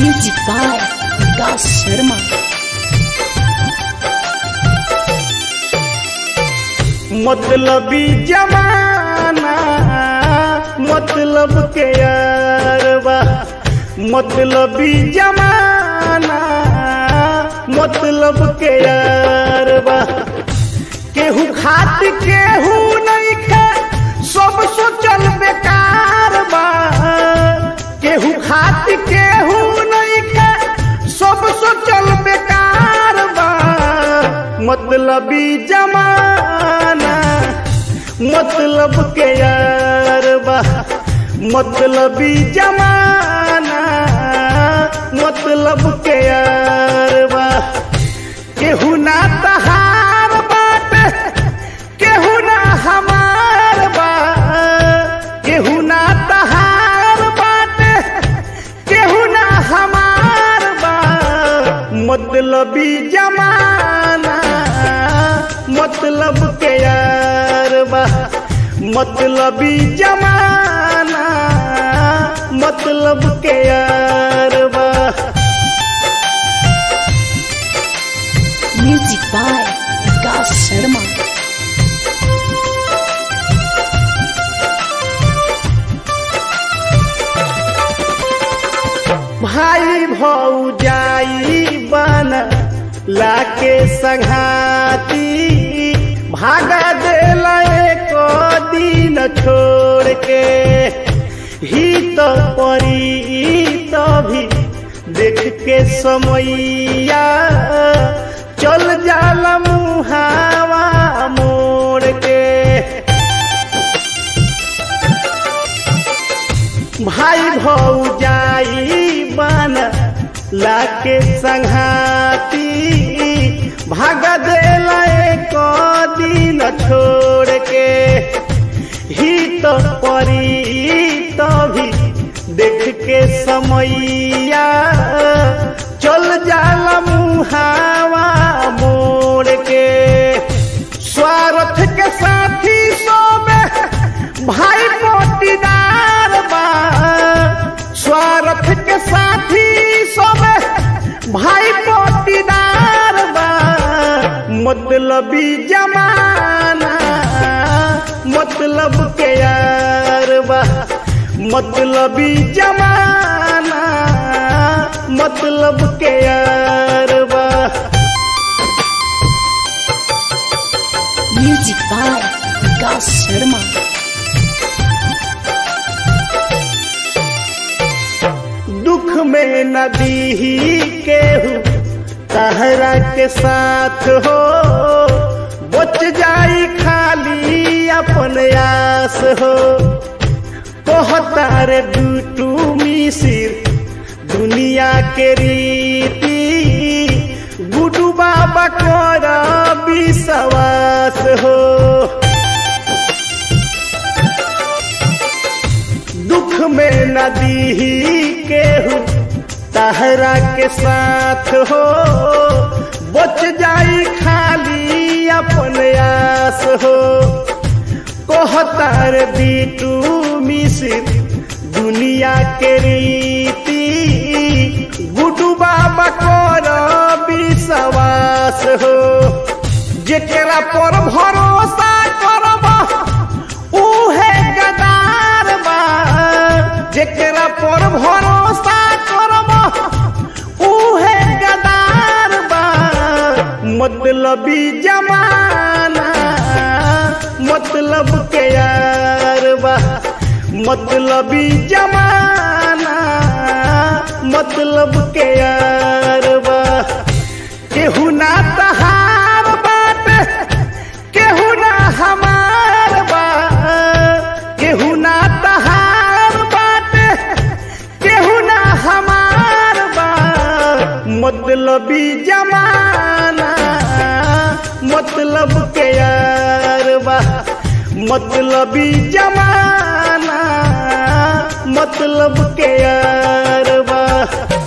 Music by Vikas Sharma. मतलबी जमाना मतलब के यारबा, मतलबी जमाना मतलब के यारबा। केहू खात केहू नहीं खे, सब सोचल बेकार बा। केहू खात केहू नहीं खे, सब सोचल बेकार बा। मतलबी जमाना मतलब के यारबा, मतलबी जमाना मतलब के यारबा। केहू ना तहार बाटे, केहू ना हमार बा। केहू ना तहार बाटे, केहू ना हमार बा। मतलबी जमाना मतलब के यारबा, मतलबी जमाना मतलब के यारबा। Music by Vikas Sharma. भाई भौजाई बन लाके संघाती, भागा देला एक दिन छोड़ के। ही तो परी तभी देख के समैया, चल जाला मुहावा मोड़ के। भाई भौजाई बन लाके संघाती, भागा देला एक दिन छोड़ के। ही तो परी तभी देख के समैया, चल जाला मुहावा मोड़ के। स्वार्थ के साथी सोबे भाई मोतीदार बा। स्वार्थ के साथी सोबे भाई मोतीदार बा। मतलबी जमाना मतलब के यारबा, मतलबी जमाना मतलब के यारबा। Music by Vikas Sharma. दुख में नदी केहू तहरा के साथ हो, बच जाई खाली अपन आस हो। कहतार टूटू मिसिर दुनिया के रीति, गुडू बाबा कर विश्वास हो। दुख में नदी केहू तहरा के साथ हो, बच जाई खाली अपन आस हो। कहतार बीटू मिसिर दुनिया के रीति, गुडू बाबा कर विश्वास हो। जेकरा पर भरोसा करबा उहे गदार बा। जेकरा पर भरोसा करबा उहे गदार बा। मतलबी जमाना मतलब के यारबा, मतलबी जमाना मतलब के यारबा। केहू ना तहार बाटे, केहू ना हमार बा। केहू ना तहार बाटे, केहू ना हमार बा। मतलबी जमाना मतलब के यारबा, मतलबी जमाना मतलब के यारबा।